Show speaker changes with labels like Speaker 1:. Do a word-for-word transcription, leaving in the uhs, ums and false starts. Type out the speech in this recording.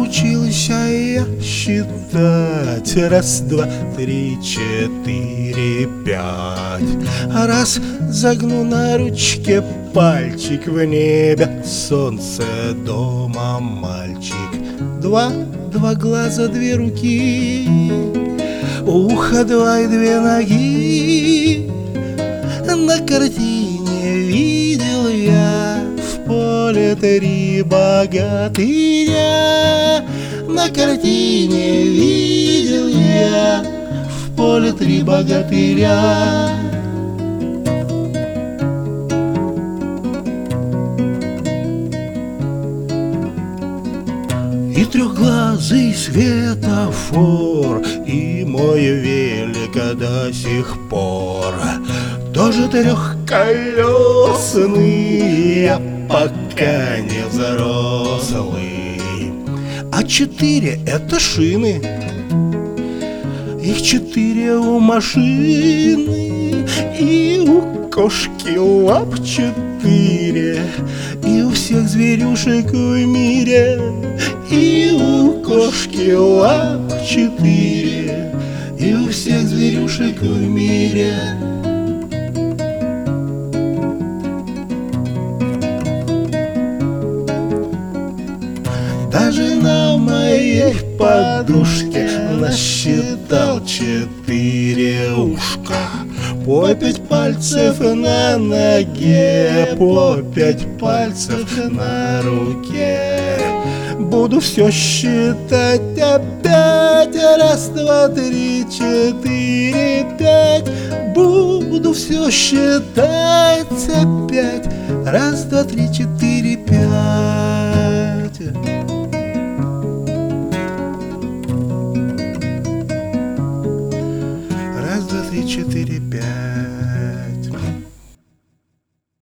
Speaker 1: научился я считать. Раз, два, три, четыре, пять. Раз, загну на ручке пальчик, в небе солнце, дома мальчик. Два, два глаза, две руки, ухо два и две ноги. На картине видел я в поле три богатыря. На картине видел я в поле три богатыря. И трехглазый светофор, и мой велик до сих пор тоже трехколесный, я пока не взрослый. А четыре — это шины, их четыре у машины, и у кошки лап четыре, и у всех зверюшек в мире. И у кошки лап четыре, и у всех зверюшек в мире. Даже на моей подушке насчитал четыре ушка. По пять пальцев на ноге, по пять пальцев на руке. Буду все считать опять. Раз, два, три, четыре, пять. Буду все считать опять. Раз, два, три, четыре, пять. Раз, два, три, четыре, пять.